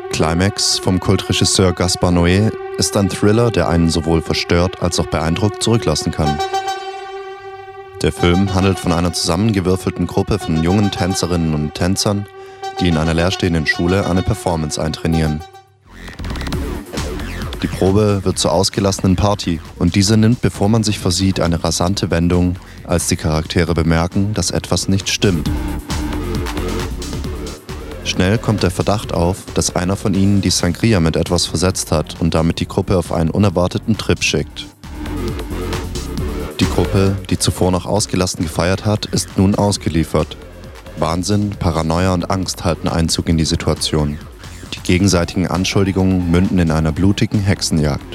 Climax vom Kultregisseur Gaspar Noé ist ein Thriller, der einen sowohl verstört als auch beeindruckt zurücklassen kann. Der Film handelt von einer zusammengewürfelten Gruppe von jungen Tänzerinnen und Tänzern, die in einer leerstehenden Schule eine Performance eintrainieren. Die Probe wird zur ausgelassenen Party und diese nimmt, bevor man sich versieht, eine rasante Wendung, als die Charaktere bemerken, dass etwas nicht stimmt. Schnell kommt der Verdacht auf, dass einer von ihnen die Sangria mit etwas versetzt hat und damit die Gruppe auf einen unerwarteten Trip schickt. Die Gruppe, die zuvor noch ausgelassen gefeiert hat, ist nun ausgeliefert. Wahnsinn, Paranoia und Angst halten Einzug in die Situation. Die gegenseitigen Anschuldigungen münden in einer blutigen Hexenjagd.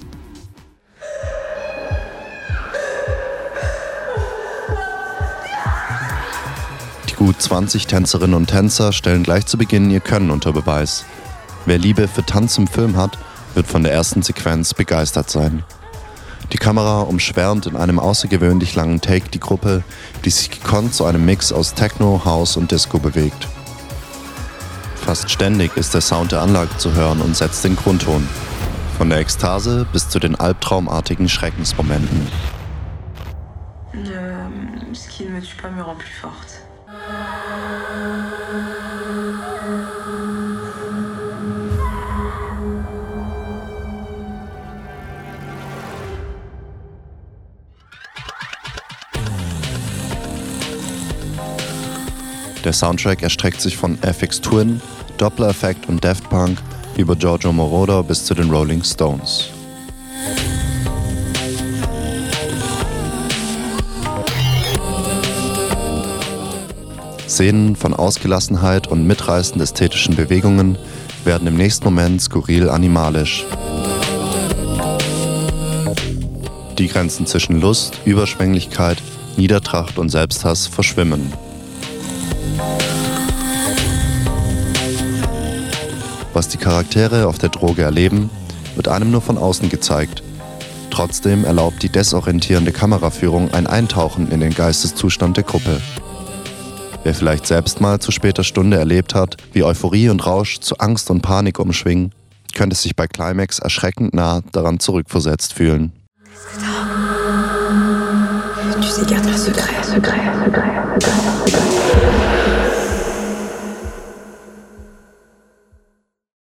Die gut 20 Tänzerinnen und Tänzer stellen gleich zu Beginn ihr Können unter Beweis. Wer Liebe für Tanz im Film hat, wird von der ersten Sequenz begeistert sein. Die Kamera umschwärmt in einem außergewöhnlich langen Take die Gruppe, die sich gekonnt zu einem Mix aus Techno, House und Disco bewegt. Fast ständig ist der Sound der Anlage zu hören und setzt den Grundton. Von der Ekstase bis zu den albtraumartigen Schreckensmomenten. Ce qui ne me tue pas me rend plus forte. Der Soundtrack erstreckt sich von Aphex Twin, Doppler Effekt und Daft Punk über Giorgio Moroder bis zu den Rolling Stones. Szenen von Ausgelassenheit und mitreißend ästhetischen Bewegungen werden im nächsten Moment skurril animalisch. Die Grenzen zwischen Lust, Überschwänglichkeit, Niedertracht und Selbsthass verschwimmen. Was die Charaktere auf der Droge erleben, wird einem nur von außen gezeigt. Trotzdem erlaubt die desorientierende Kameraführung ein Eintauchen in den Geisteszustand der Gruppe. Wer vielleicht selbst mal zu später Stunde erlebt hat, wie Euphorie und Rausch zu Angst und Panik umschwingen, könnte sich bei Climax erschreckend nah daran zurückversetzt fühlen. Tu sais garder un secret.